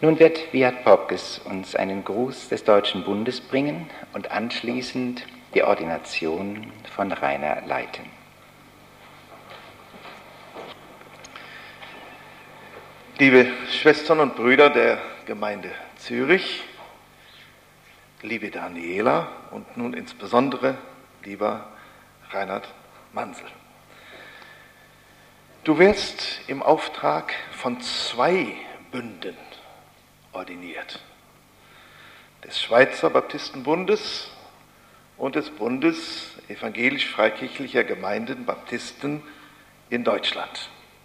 Nun wird Wiat Popkes uns einen Gruß des Deutschen Bundes bringen und anschließend die Ordination von Rainer leiten. Liebe Schwestern und Brüder der Gemeinde Zürich, liebe Daniela und nun insbesondere lieber Reinhard Mansel. Du wirst im Auftrag von 2 Bünden ordiniert. Des Schweizer Baptistenbundes und des Bundes evangelisch-freikirchlicher Gemeinden Baptisten in Deutschland.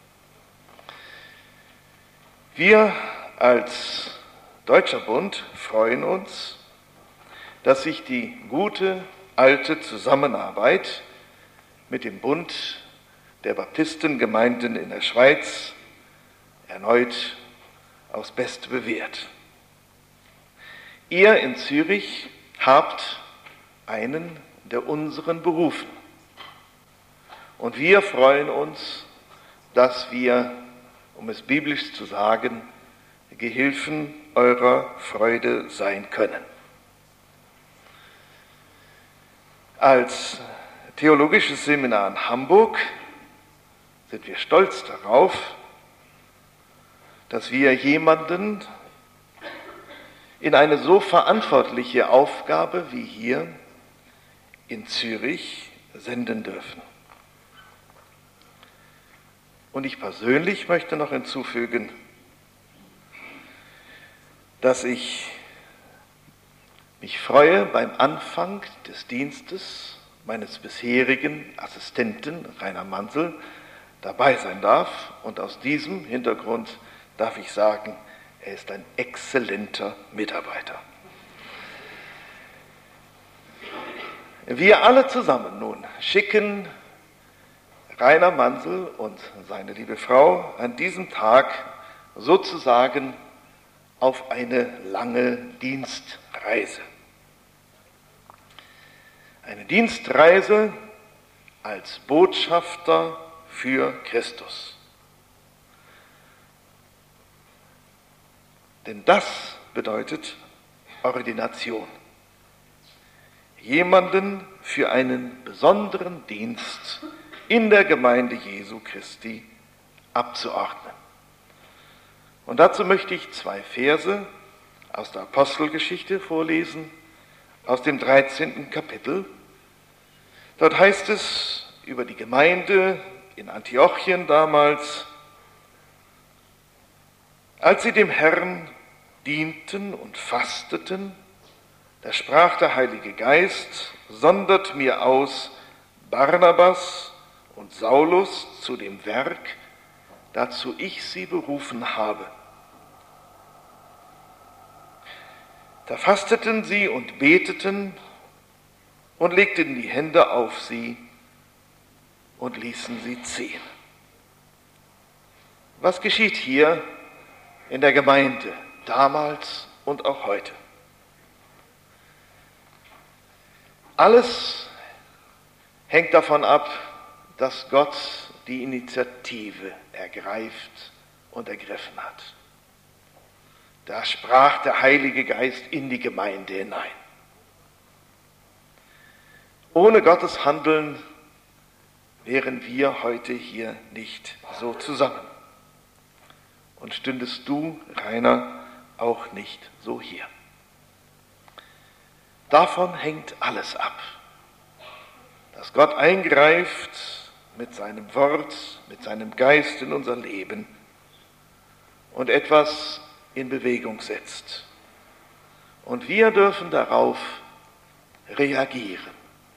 Wir als Deutscher Bund freuen uns, dass sich die gute alte Zusammenarbeit mit dem Bund der Baptistengemeinden in der Schweiz erneut aufs Beste bewährt. Ihr in Zürich habt einen der unseren berufen. Und wir freuen uns, dass wir, um es biblisch zu sagen, Gehilfen eurer Freude sein können. Als Theologisches Seminar in Hamburg sind wir stolz darauf, dass wir jemanden in eine so verantwortliche Aufgabe wie hier in Zürich senden dürfen. Und ich persönlich möchte noch hinzufügen, dass ich mich freue, beim Anfang des Dienstes meines bisherigen Assistenten Rainer Mansel dabei sein darf. Und aus diesem Hintergrund darf ich sagen, er ist ein exzellenter Mitarbeiter. Wir alle zusammen nun schicken Rainer Mansel und seine liebe Frau an diesem Tag sozusagen auf eine lange Dienstreise. Eine Dienstreise als Botschafter für Christus. Denn das bedeutet Ordination. Jemanden für einen besonderen Dienst in der Gemeinde Jesu Christi abzuordnen. Und dazu möchte ich 2 Verse aus der Apostelgeschichte vorlesen, aus dem 13. Kapitel. Dort heißt es über die Gemeinde in Antiochien damals: Als sie dem Herrn dienten und fasteten, da sprach der Heilige Geist: Sondert mir aus Barnabas und Saulus zu dem Werk, dazu ich sie berufen habe. Da fasteten sie und beteten und legten die Hände auf sie und ließen sie ziehen. Was geschieht hier in der Gemeinde, damals und auch heute? Alles hängt davon ab, dass Gott die Initiative ergreift und ergriffen hat. Da sprach der Heilige Geist in die Gemeinde hinein. Ohne Gottes Handeln wären wir heute hier nicht so zusammen. Und stündest du, Rainer, auch nicht so hier. Davon hängt alles ab, dass Gott eingreift mit seinem Wort, mit seinem Geist in unser Leben und etwas in Bewegung setzt. Und wir dürfen darauf reagieren.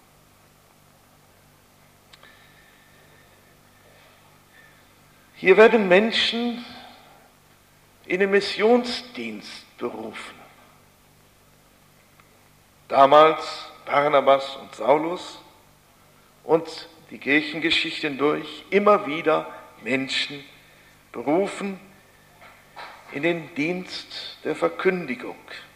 Hier werden Menschen in den Missionsdienst berufen. Damals Barnabas und Saulus und die Kirchengeschichten durch immer wieder Menschen berufen in den Dienst der Verkündigung.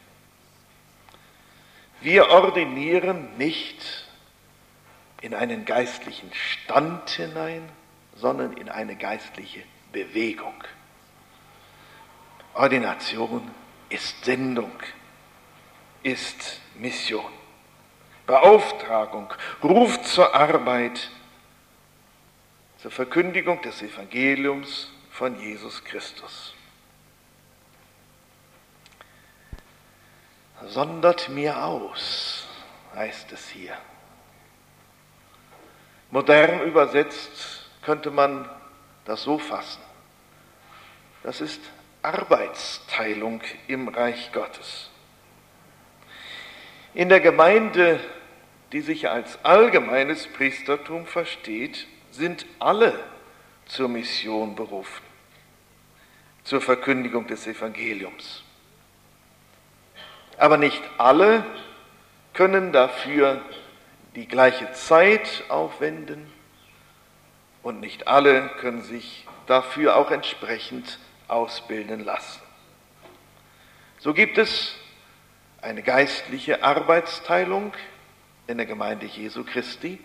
Wir ordinieren nicht in einen geistlichen Stand hinein, sondern in eine geistliche Bewegung. Ordination ist Sendung, ist Mission. Beauftragung, Ruf zur Arbeit, zur Verkündigung des Evangeliums von Jesus Christus. Sondert mir aus, heißt es hier. Modern übersetzt könnte man das so fassen. Das ist Arbeitsteilung im Reich Gottes. In der Gemeinde, die sich als allgemeines Priestertum versteht, sind alle zur Mission berufen, zur Verkündigung des Evangeliums. Aber nicht alle können dafür die gleiche Zeit aufwenden und nicht alle können sich dafür auch entsprechend ausbilden lassen. So gibt es eine geistliche Arbeitsteilung in der Gemeinde Jesu Christi.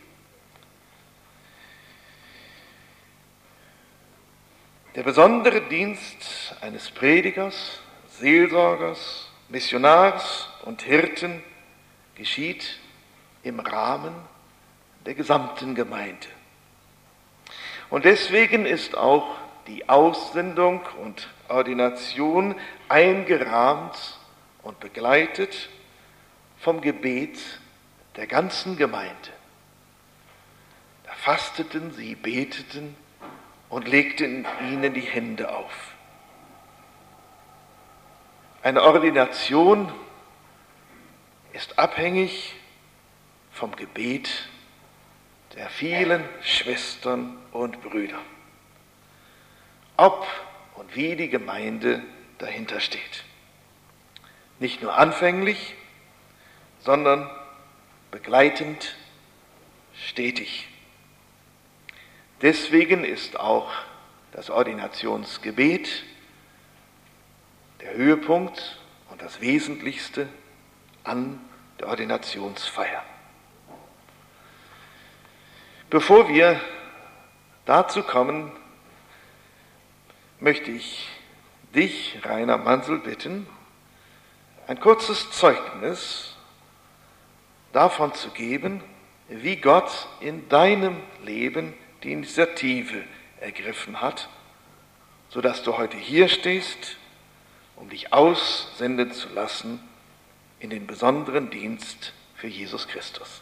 Der besondere Dienst eines Predigers, Seelsorgers, Missionars und Hirten geschieht im Rahmen der gesamten Gemeinde. Und deswegen ist auch die Aussendung und Ordination eingerahmt und begleitet vom Gebet der ganzen Gemeinde. Da fasteten sie, beteten und legten ihnen die Hände auf. Eine Ordination ist abhängig vom Gebet der vielen Schwestern und Brüder. Ob und wie die Gemeinde dahinter steht. Nicht nur anfänglich, sondern begleitend, stetig. Deswegen ist auch das Ordinationsgebet der Höhepunkt und das Wesentlichste an der Ordinationsfeier. Bevor wir dazu kommen, möchte ich dich, Rainer Mansel, bitten, ein kurzes Zeugnis davon zu geben, wie Gott in deinem Leben die Initiative ergriffen hat, sodass du heute hier stehst, um dich aussenden zu lassen in den besonderen Dienst für Jesus Christus.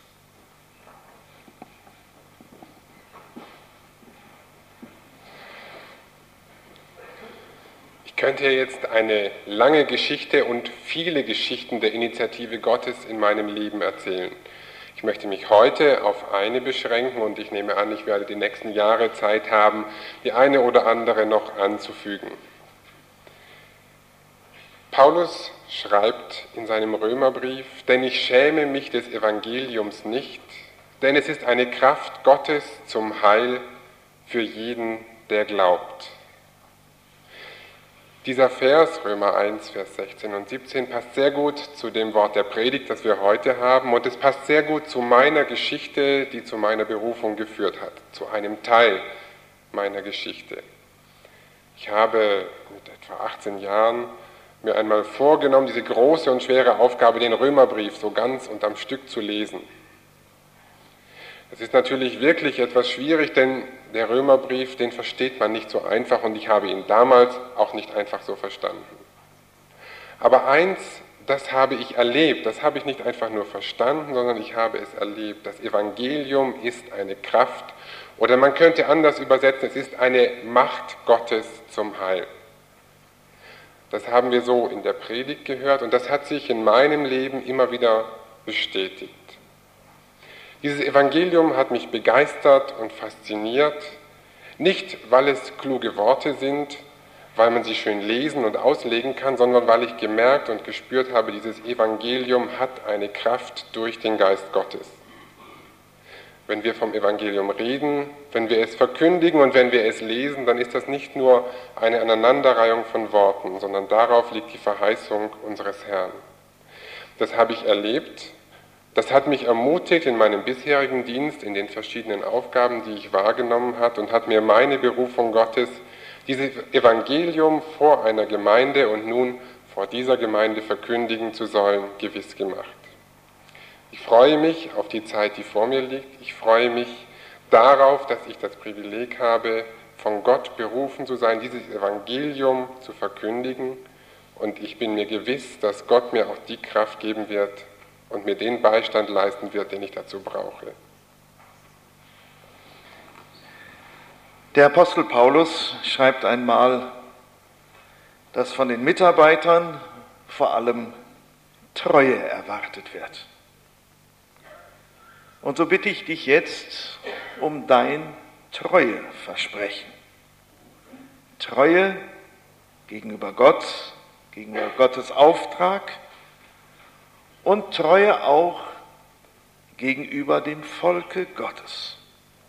Ich könnte jetzt eine lange Geschichte und viele Geschichten der Initiative Gottes in meinem Leben erzählen. Ich möchte mich heute auf eine beschränken und ich nehme an, ich werde die nächsten Jahre Zeit haben, die eine oder andere noch anzufügen. Paulus schreibt in seinem Römerbrief: Denn ich schäme mich des Evangeliums nicht, denn es ist eine Kraft Gottes zum Heil für jeden, der glaubt. Dieser Vers, Römer 1, Vers 16 und 17, passt sehr gut zu dem Wort der Predigt, das wir heute haben, und es passt sehr gut zu meiner Geschichte, die zu meiner Berufung geführt hat, zu einem Teil meiner Geschichte. Ich habe mit etwa 18 Jahren mir einmal vorgenommen, diese große und schwere Aufgabe, den Römerbrief so ganz und am Stück zu lesen. Das ist natürlich wirklich etwas schwierig, denn der Römerbrief, den versteht man nicht so einfach und ich habe ihn damals auch nicht einfach so verstanden. Aber eins, das habe ich erlebt, das habe ich nicht einfach nur verstanden, sondern ich habe es erlebt. Das Evangelium ist eine Kraft, oder man könnte anders übersetzen, es ist eine Macht Gottes zum Heil. Das haben wir so in der Predigt gehört und das hat sich in meinem Leben immer wieder bestätigt. Dieses Evangelium hat mich begeistert und fasziniert, nicht weil es kluge Worte sind, weil man sie schön lesen und auslegen kann, sondern weil ich gemerkt und gespürt habe, dieses Evangelium hat eine Kraft durch den Geist Gottes. Wenn wir vom Evangelium reden, wenn wir es verkündigen und wenn wir es lesen, dann ist das nicht nur eine Aneinanderreihung von Worten, sondern darauf liegt die Verheißung unseres Herrn. Das habe ich erlebt. Das hat mich ermutigt in meinem bisherigen Dienst, in den verschiedenen Aufgaben, die ich wahrgenommen habe, und hat mir meine Berufung Gottes, dieses Evangelium vor einer Gemeinde und nun vor dieser Gemeinde verkündigen zu sollen, gewiss gemacht. Ich freue mich auf die Zeit, die vor mir liegt. Ich freue mich darauf, dass ich das Privileg habe, von Gott berufen zu sein, dieses Evangelium zu verkündigen. Und ich bin mir gewiss, dass Gott mir auch die Kraft geben wird und mir den Beistand leisten wird, den ich dazu brauche. Der Apostel Paulus schreibt einmal, dass von den Mitarbeitern vor allem Treue erwartet wird. Und so bitte ich dich jetzt um dein Treueversprechen. Treue gegenüber Gott, gegenüber Gottes Auftrag und Treue auch gegenüber dem Volke Gottes.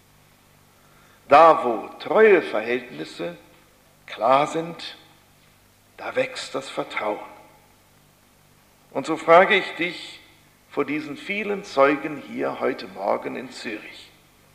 Da, wo Treueverhältnisse klar sind, da wächst das Vertrauen. Und so frage ich dich vor diesen vielen Zeugen hier heute Morgen in Zürich.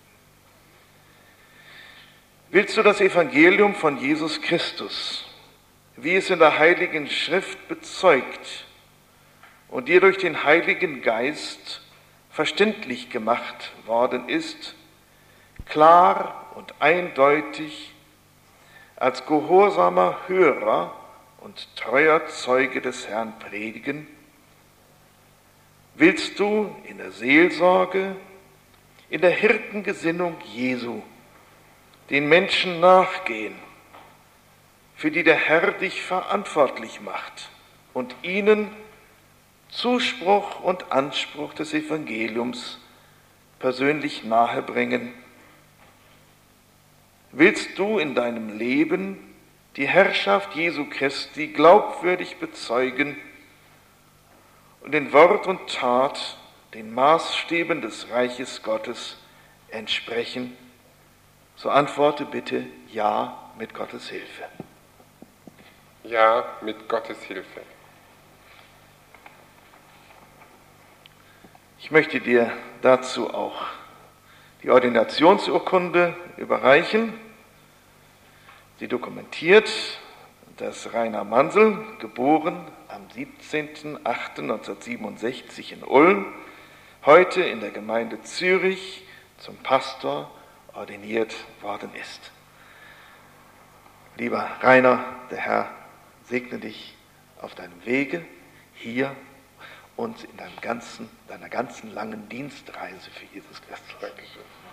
Willst du das Evangelium von Jesus Christus, wie es in der Heiligen Schrift bezeugt und dir durch den Heiligen Geist verständlich gemacht worden ist, klar und eindeutig als gehorsamer Hörer und treuer Zeuge des Herrn predigen? Willst du in der Seelsorge, in der Hirtengesinnung Jesu den Menschen nachgehen, für die der Herr dich verantwortlich macht und ihnen Zuspruch und Anspruch des Evangeliums persönlich nahebringen? Willst du in deinem Leben die Herrschaft Jesu Christi glaubwürdig bezeugen und in Wort und Tat den Maßstäben des Reiches Gottes entsprechen? So antworte bitte ja mit Gottes Hilfe. Ja, mit Gottes Hilfe. Ich möchte dir dazu auch die Ordinationsurkunde überreichen. Sie dokumentiert, dass Rainer Mansel, geboren am 17.08.1967 in Ulm, heute in der Gemeinde Zürich zum Pastor ordiniert worden ist. Lieber Rainer, der Herr segne dich auf deinem Wege hier und in deiner ganzen langen Dienstreise für Jesus Christus. Dankeschön.